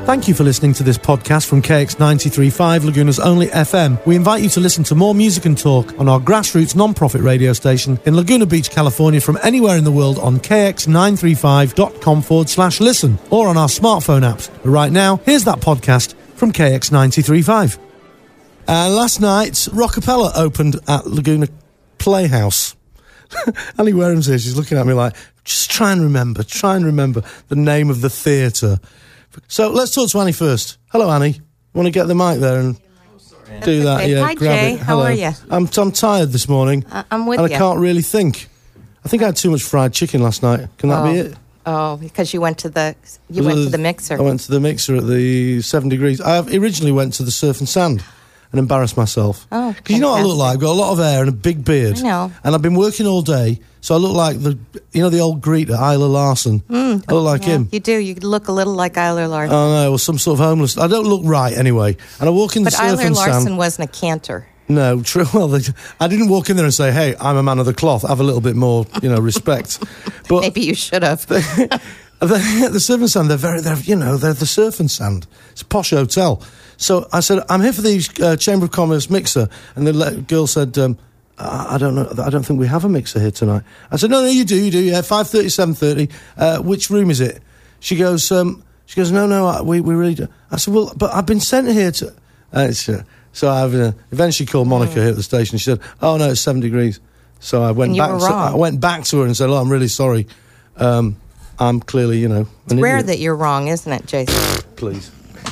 Thank you for listening to this podcast from KX93.5, Laguna's only FM. We invite you to listen to more music and talk on our grassroots non-profit radio station in Laguna Beach, California, from anywhere in the world on kx935.com/listen or on our smartphone apps. But right now, here's that podcast from KX93.5. Last night, Rockapella opened at Laguna Playhouse. Annie Wareham's here, she's looking at me like, just try and remember the name of the theatre. So let's talk to Annie first. Hello, Annie. Want to get the mic there and do that? Okay. Yeah, Hi, grab Jay. it. How are you? I'm tired this morning. I'm with and you. I can't really think. I think I had too much fried chicken last night. Can that be it? Oh, because you went to the mixer. I went to the mixer at the 7 Degrees. I originally went to the Surf and Sand and embarrassed myself. Oh, because you know what I look like? I've got a lot of hair and a big beard. I know. And I've been working all day, so I look like the old greeter, Isla Larson. I look like him. You do. You look a little like Isla Larson. Oh no, or some sort of homeless. I don't look right anyway. And I walk in the Surf But Isla and Sand. Larson wasn't a cantor. No, true. Well, I didn't walk in there and say, "Hey, I'm a man of the cloth. Have a little bit more, respect." But Maybe you should have. the Surf and Sand, they're the Surf and Sand. It's a posh hotel. So I said, I'm here for the Chamber of Commerce mixer. And the girl said, I don't know, I don't think we have a mixer here tonight. I said, no, you do, yeah, 5:30, 7:30. Which room is it? She goes, no, we really do. I said, well, but I've been sent here to... so I've eventually called Monica here at the station. She said, oh, no, it's 7 Degrees. So I went back. I went back to her and said, oh, I'm really sorry. I'm clearly, It's rare that you're wrong, isn't it, Jason? Please.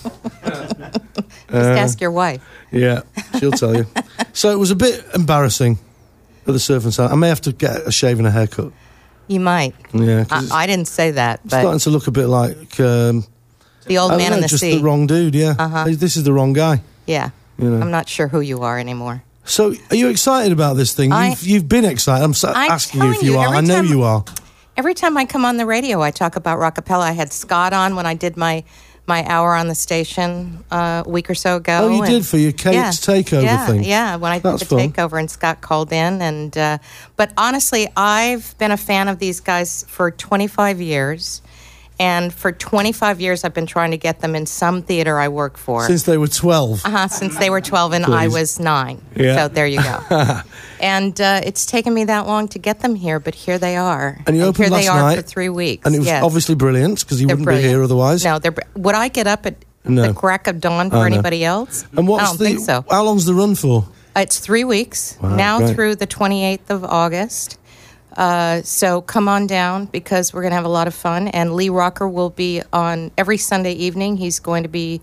Just ask your wife. Yeah, she'll tell you. So it was a bit embarrassing at the Surf and Sand. I may have to get a shave and a haircut. You might. Yeah. I didn't say that, It's but... starting to look a bit like... the old man in the just sea. the wrong dude, yeah. Uh-huh. This is the wrong guy. Yeah. I'm not sure who you are anymore. So, are you excited about this thing? You've been excited. I'm asking you if you are. I know you are. Every time I come on the radio, I talk about Rockapella. I had Scott on when I did my hour on the station a week or so ago. Oh, you did for your Kate's takeover thing? Yeah, when I did the takeover and Scott called in. But honestly, I've been a fan of these guys for 25 years. And for 25 years, I've been trying to get them in some theater I work for. Since they were 12? Since they were 12 and I was 9. Yeah. So there you go. And it's taken me that long to get them here, but here they are. And you opened here last they are night, for 3 weeks. And it was obviously brilliant, because you wouldn't be here otherwise. No, would I get up at the crack of dawn for anybody else? And I don't think so. How long's the run for? It's 3 weeks, through the 28th of August. So come on down, because we're going to have a lot of fun. And Lee Rocker will be on every Sunday evening. He's going to be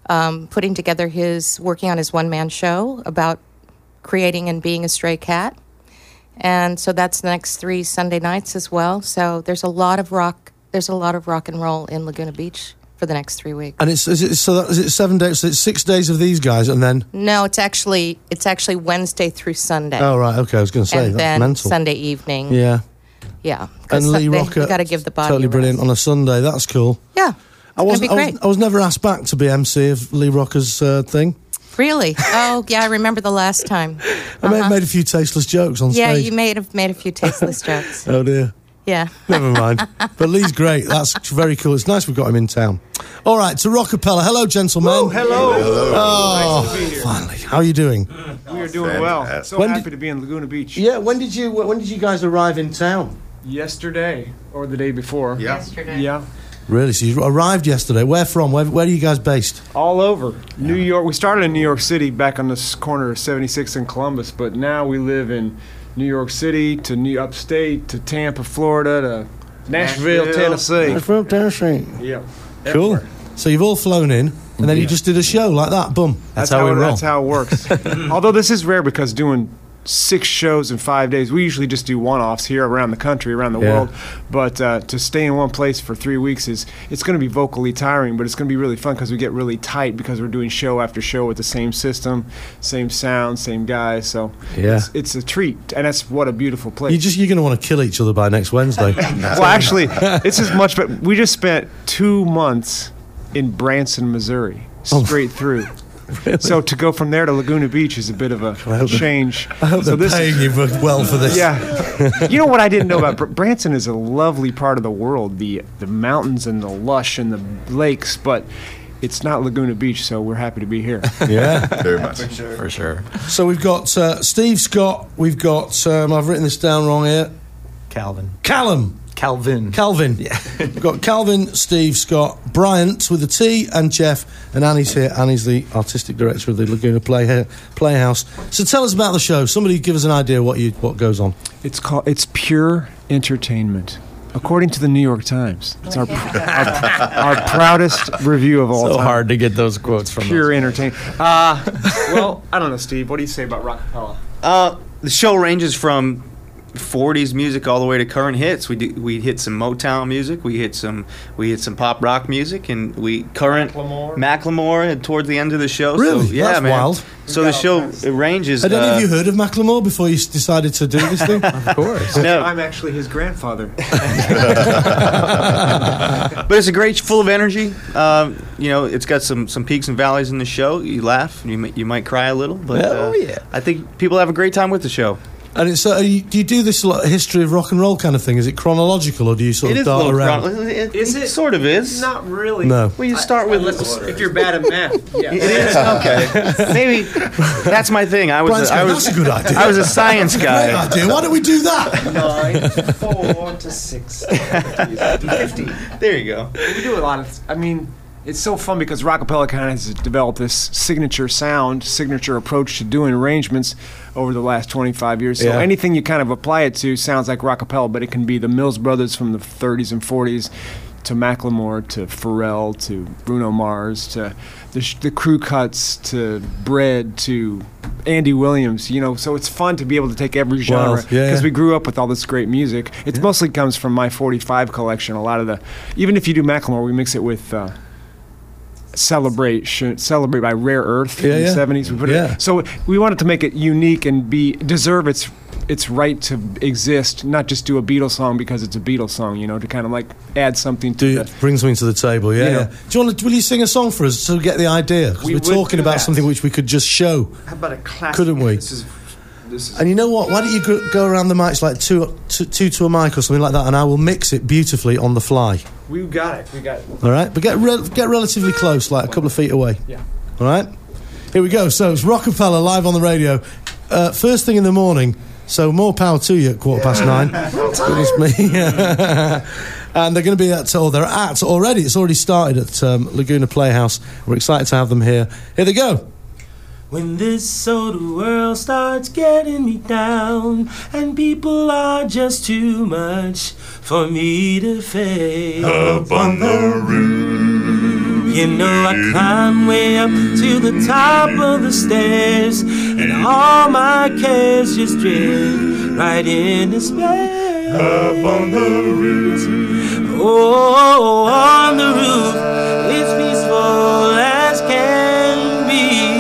working on his one-man show about creating and being a stray cat. And so that's the next 3 Sunday nights as well. So there's a lot of rock and roll in Laguna Beach for the next 3 weeks. And is it 7 days? So it's 6 days of these guys, and then... No, it's actually Wednesday through Sunday. Oh, right, okay, I was going to say, and that's then mental. Sunday evening. Yeah. Yeah. And Lee Rocker, you got to give the body totally a rest. brilliant on a Sunday, that's cool. Yeah, I was never asked back to be MC of Lee Rocker's thing. Really? Oh, yeah, I remember the last time. I may have made a few tasteless jokes on stage. Yeah, you may have made a few tasteless jokes. Oh, dear. Yeah. Never mind. But Lee's great. That's very cool. It's nice we've got him in town. All right, to Rockapella. Hello, gentlemen. Oh, hello. Oh, nice to be here. Finally. How are you doing? We are doing well. So happy to be in Laguna Beach. Yeah, when did you guys arrive in town? Yesterday or the day before. Yeah. Yesterday. Yeah. Really? So you arrived yesterday. Where from? Where are you guys based? All over. New York. We started in New York City back on this corner of 76 and Columbus, but now we live in New York City to New Upstate to Tampa, Florida to Nashville, Tennessee. Nashville, Tennessee. Yeah. Cool. Everywhere. So you've all flown in, and then you just did a show like that. Boom. That's how we roll. That's how it works. Although this is rare, because doing 6 shows in 5 days, we usually just do one-offs here around the country, around the world. But to stay in one place for 3 weeks it's going to be vocally tiring, but it's going to be really fun because we get really tight because we're doing show after show with the same system, same sound, same guys. So it's a treat, and that's what a beautiful place. You're going to want to kill each other by next Wednesday. Well, actually, it's as much. But we just spent 2 months in Branson, Missouri, straight through. Really? So to go from there to Laguna Beach is a bit of a change. I hope they're paying you well for this. Yeah. You know what I didn't know about Branson is a lovely part of the world, the mountains and the lush and the lakes, but it's not Laguna Beach, so we're happy to be here. Yeah. Very much. For sure. So we've got Steve Scott. We've got, I've written this down wrong here. Calvin. Calvin. Yeah. We've got Calvin, Steve, Scott, Bryant with a T, and Jeff, and Annie's here. Annie's the artistic director of the Laguna Playhouse. So tell us about the show. Somebody give us an idea what goes on. It's pure entertainment. According to the New York Times, it's our proudest review of all time. So hard to get those quotes from. Pure entertainment. Well, I don't know, Steve. What do you say about Rockapella? The show ranges from 40s music all the way to current hits. We hit some Motown music, we hit some pop rock music, and Macklemore towards the end of the show. Really? So, yeah, That's man. wild. So the show ranges. Had any of you heard of Macklemore before you decided to do this thing? Of course. No. I'm actually his grandfather. But it's a great, full of energy. It's got some peaks and valleys in the show. You laugh, you might cry a little, but I think people have a great time with the show. And it's do you do this history of rock and roll kind of thing? Is it chronological, or do you sort of dart around? Is it? Sort of is. Not really. No. Well, you start with if you're bad at math. Yeah. It is okay. Maybe that's my thing. Brian's going, that's a good idea. I was a science Great guy. idea. Why don't we do that? 9, 4 to 6, 50. There you go. We do a lot of. It's so fun because Rockapella kind of has developed this signature approach to doing arrangements over the last 25 years. So anything you kind of apply it to sounds like Rockapella, but it can be the Mills Brothers from the 30s and 40s, to Macklemore, to Pharrell, to Bruno Mars, to the Crew Cuts, to Bread, to Andy Williams. So it's fun to be able to take every genre because we grew up with all this great music. It mostly comes from my 45 collection. A lot of even if you do Macklemore, we mix it with Celebrate by Rare Earth in the 70s. We put it, so we wanted to make it unique and deserve its right to exist, not just do a Beatles song because it's a Beatles song, to kind of like add something to bring something to the table. Do you will you sing a song for us to get the idea? Because we're talking about something which we could just show. How about a classic? Couldn't we? This is and you know what? Why don't you go around the mics like two to a mic or something like that, and I will mix it beautifully on the fly. We got it. All right, but get relatively close, like a couple of feet away. Yeah. All right. Here we go. So it's Rockapella live on the radio, first thing in the morning. So more power to you at 9:15. Goodness me. And they're going to be they're at already. It's already started at Laguna Playhouse. We're excited to have them here. Here they go. When this soda world starts getting me down, and people are just too much for me to face. Up on the roof. You know I climb way up to the top of the stairs, and all my cares just drift right into space. Up on the roof. Oh, on the roof, it's peaceful as can be.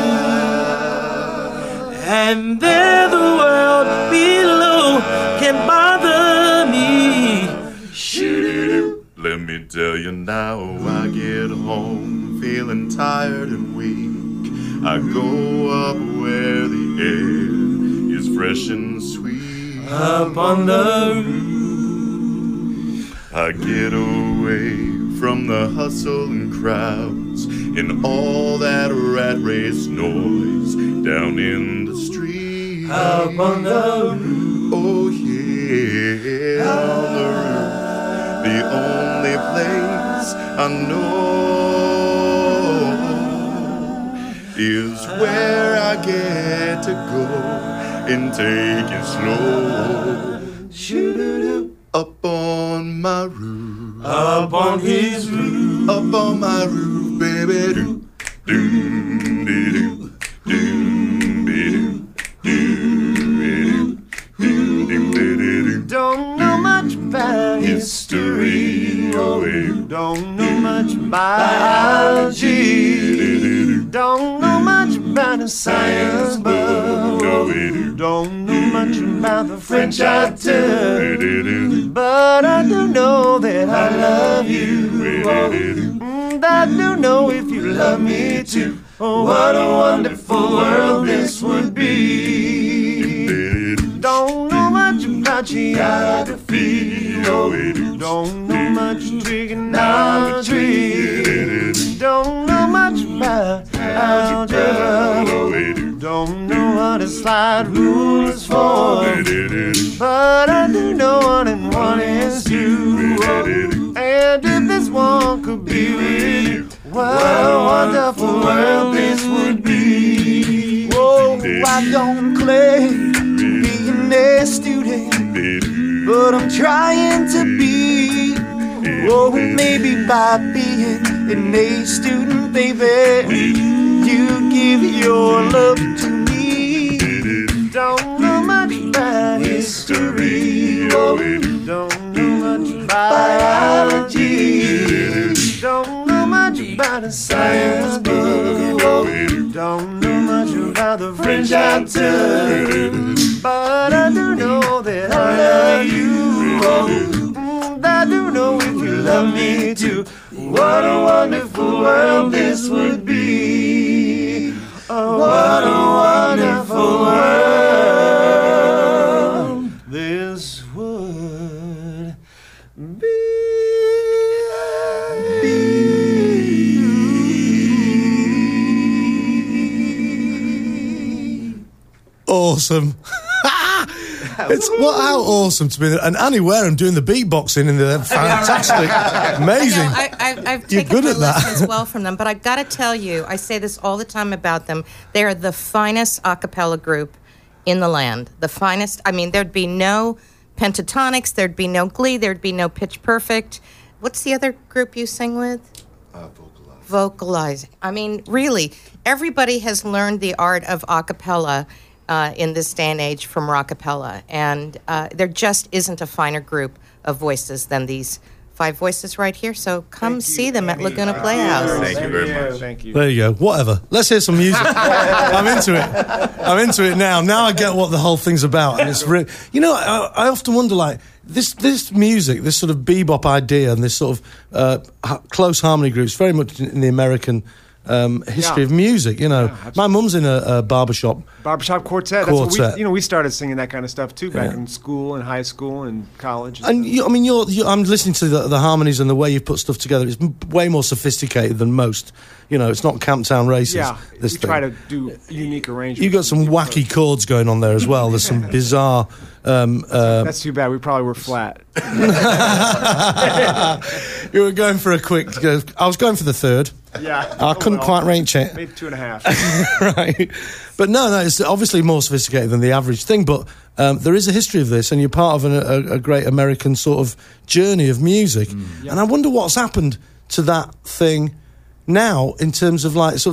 And there the world below can bother me. Shoo-doo-doo. Let me tell you now, I get home feeling tired and weak. I go up where the air is fresh and sweet. Up on the roof. I get away from the hustle and crowds and all that rat race noise down in the street. Up on the roof. Oh yeah, on the roof. The only place I know is where I get to go and take it slow. Shoo-doo-doo. Up on my roof. Up on his roof. Up on my roof, baby. Do, do, do, do, do, do, do, do. Don't know much about History, oh, Don't know much biology. Don't know much about the science book. Don't know much about the French I do. But I do know that I love you. And I do know if you love me too. Oh, what a wonderful world this would be. Don't know much about geography. Don't know much trigonometry. Don't algebra. Don't know what a slide rule is for, but I do know 1 and 1 is 2. And if this one could be with, what a wonderful world this would be. Whoa, I don't claim being a student, but I'm trying to be. Oh, maybe by being an A student, baby, you give your love to me. Don't know much about history, oh, don't know much about biology, don't know much about a science book, oh, don't know much about the French I took, but I do know that I love you, oh, I do know if you love me too. What a wonderful world this would be. Oh, what a wonderful world this would be. Awesome. It's how awesome to be there. And Annie Wareham doing the beatboxing in the fantastic, amazing. I've You're taken good my at that. lessons well from them, but I got to tell you, I say this all the time about them. They are the finest a cappella group in the land. The finest. I mean, there'd be no Pentatonics, there'd be no Glee, there'd be no Pitch Perfect. What's the other group you sing with? Vocalizing. I mean, really, everybody has learned the art of a cappella in this day and age from rockapella, and there just isn't a finer group of voices than these 5 voices right here. So come see them at Laguna Playhouse. Thank you very much. Thank you. There you go. Whatever. Let's hear some music. I'm into it. I'm into it now. Now I get what the whole thing's about. And it's I often wonder, like, this music, this sort of bebop idea and this sort of close harmony groups, very much in the American history of music. My mum's in a barbershop quartet. That's what we started singing that kind of stuff too back in school and high school and college. And I'm listening to the harmonies and the way you put stuff together. It's way more sophisticated than most. It's not Camptown Races. Yeah, we try to do unique arrangements. You've got some wacky chords going on there as well. There's some bizarre. That's too bad. We probably were flat. You were going for a quick. I was going for the third. Yeah, I couldn't quite reach it. Maybe 2.5. Right, but no, it's obviously more sophisticated than the average thing. But there is a history of this, and you're part of a great American sort of journey of music. And I wonder what's happened to that thing now in terms of we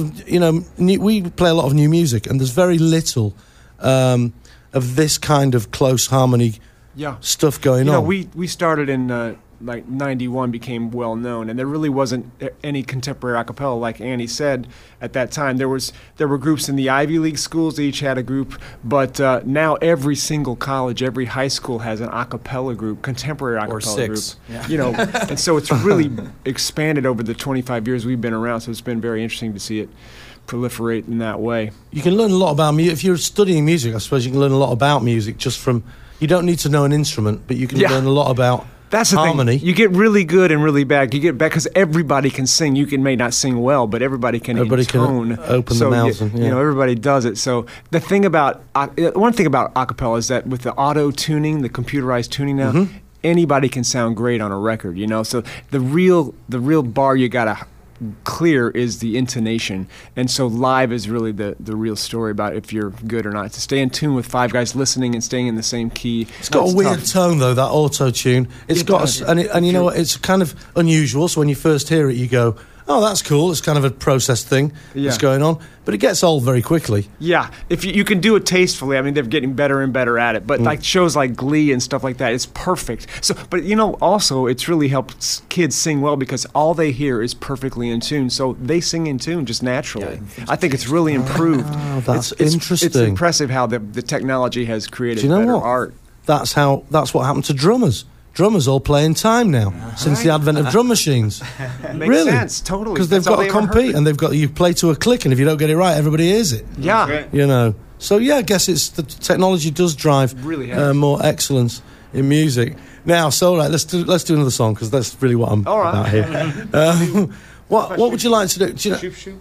play a lot of new music, and there's very little of this kind of close harmony stuff going on. We started in 91, became well known, and there really wasn't any contemporary a cappella, like Annie said at that time. There were groups in the Ivy League schools. They each had a group, but now every single college, every high school has an a cappella group, contemporary a cappella group. Yeah. And so it's really expanded over the 25 years we've been around. So it's been very interesting to see it proliferate in that way. You can learn a lot about music if you're studying music. I suppose you can learn a lot about music just from. You don't need to know an instrument, but you can learn a lot about. That's the harmony. Thing. You get really good and really bad. You get bad because everybody can sing. You may not sing well, but everybody can intone. Open the mouths. Everybody does it. So one thing about a cappella is that with the auto tuning, the computerized tuning now, anybody can sound great on a record. So the real bar you gotta clear is the intonation, and so live is really the real story about if you're good or not. To stay in tune with 5 guys listening and staying in the same key. It's got a weird tone though, that auto tune. It's got and you know what? It's kind of unusual. So when you first hear it, you go, "Oh, that's cool." It's kind of a processed thing that's going on, but it gets old very quickly. Yeah, if you can do it tastefully. I mean, they're getting better and better at it. But like shows like Glee and stuff like that, it's perfect. So, but also it's really helped kids sing well because all they hear is perfectly in tune. So they sing in tune just naturally. Yeah, I think it's really improved. Oh, that's interesting. It's impressive how the technology has created better art. That's what happened to drummers. Drummers all play in time now since the advent of drum machines. Makes sense, totally. Because they've got to compete and you play to a click, and if you don't get it right, everybody hears it. Yeah. So I guess it's the technology does drive more excellence in music. Now, let's do another song because that's really what I'm about here. What would you like to do? Shoop shoop.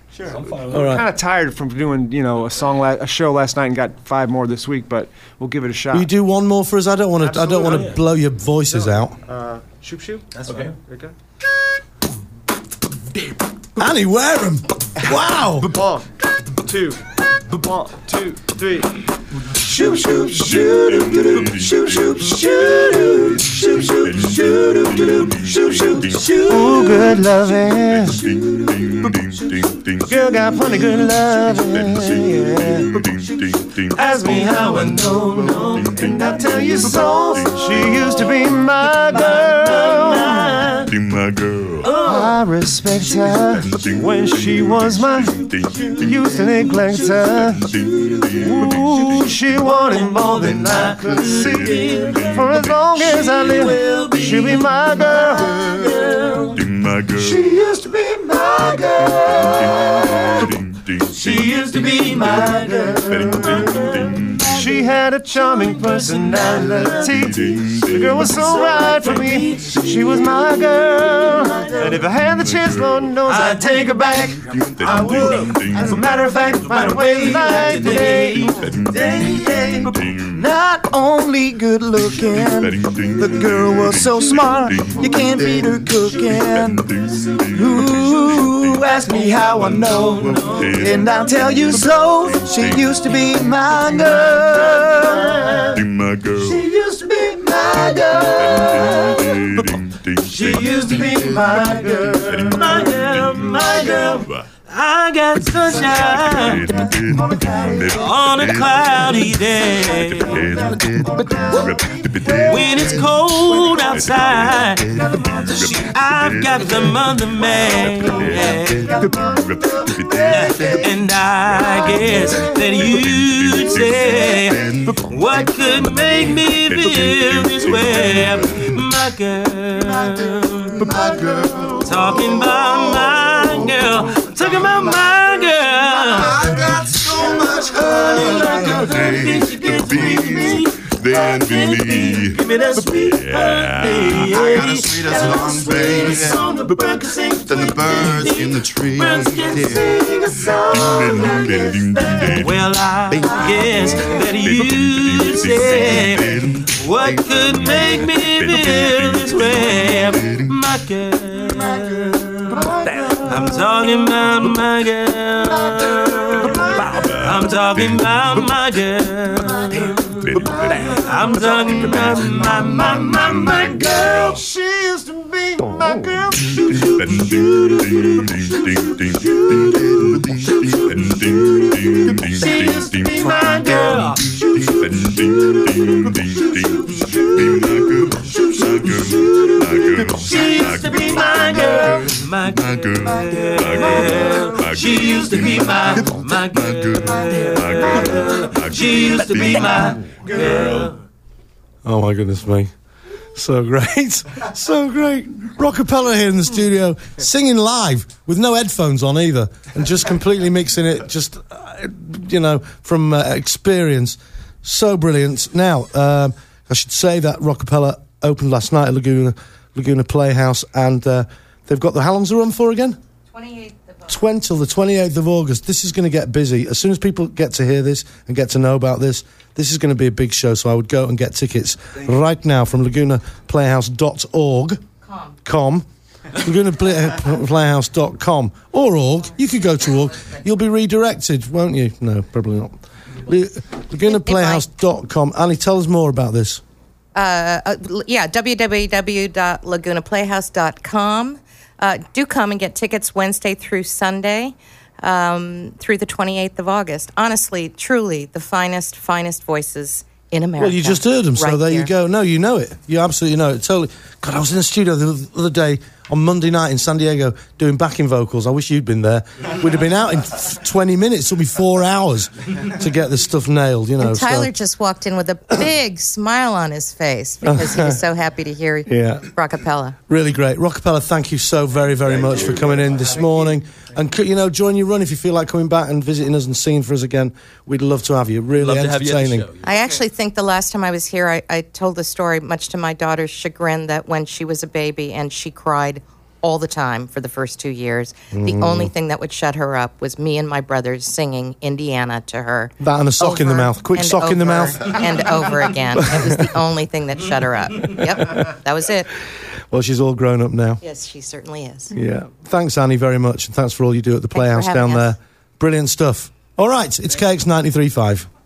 Sure. I'm fine with All it. right. Kind of tired from doing, a show last night and got 5 more this week, but we'll give it a shot. Will you do one more for us? I don't want to. I don't want to Absolutely. blow your voices out. Shoop shoop. That's okay. There you Annie Wareham. Wow. go. 1, 2, 1, 2, 3. Shoot, shoot, shoot, shoot, shoot, shoot, shoot, shoot, shoot, shoot, shoot. Ooh, good loving. Girl got plenty good loving. Ask me how I know, and I tell you so. She used to be my girl. My girl. I respect her when she was mine. Used to neglect her. Ooh, she wanted more than I could see. For as long as I live, she'll be my girl. My girl. She used to be my girl. She used to be my girl. She had a charming personality. The girl was so right for me. She was my girl. And if I had the chance, Lord knows I'd take her back. I would. As a matter of fact, right away like today. Not only good looking, the girl was so smart. You can't beat her cooking. Ooh, ask me how I know, and I'll tell you so. She used to be my girl. My girl. She used to be my girl. She used to be my girl. My girl, my girl. I got sunshine on a cloudy day. When it's cold outside, I've got the mother man. And I guess that you'd say, what could make me feel this way? My girl, talking about my girl, talking about my girl. I got so much honey like a honey than believe. Give me that sweet honey. I got a sweetest long baby Song the bird can sing. than the birds in the trees. Birds can sing a song. Well, I guess that you say, what could make me feel this way? My girl, I'm talking about my girl. I'm talking about my girl. I'm talking about my girl. She used to be my girl. She used to be my girl. She used to be my girl. My girl. She used to be my girl. She used to be my girl. Oh my goodness me. So great. So great. Rockapella here in the studio, singing live with no headphones on either, and just completely mixing it, just, from experience. So brilliant. Now, I should say that Rockapella opened last night at Laguna Playhouse, and they've got how long's the run for again? 28th of Till the 28th of August. This is going to get busy. As soon as people get to hear this and get to know about this is going to be a big show, so I would go and get tickets right now from lagunaplayhouse.org. lagunaplayhouse.com or org. You could go to org. You'll be redirected, won't you? No, probably not. lagunaplayhouse.com. Ali, tell us more about this. www.lagunaplayhouse.com. Do come and get tickets Wednesday through Sunday through the 28th of August. Honestly, truly, the finest voices in America. Well, you just heard them, so right there here. you go. No, you know it. You absolutely know it. Totally. God, I was in the studio the other day on Monday night in San Diego doing backing vocals. I wish you'd been there. We'd have been out in 20 minutes. It'll be 4 hours to get this stuff nailed, And Tyler just walked in with a big smile on his face because he was so happy to hear Rockapella. Really great. Rockapella, thank you so very, very much for coming in this morning. And, join your run if you feel like coming back and visiting us and singing for us again. We'd love to have you. Really entertaining. I actually think the last time I was here, I told the story, much to my daughter's chagrin, that when she was a baby and she cried all the time for the first 2 years. The only thing that would shut her up was me and my brothers singing Indiana to her. That and a sock in the over mouth. Quick and sock in the over mouth. And over again. It was the only thing that shut her up. Yep, that was it. Well, she's all grown up now. Yes, she certainly is. Yeah. Thanks, Annie, very much. And thanks for all you do at the Thanks for Playhouse having down us. there. Brilliant stuff. All right, it's KX 93.5.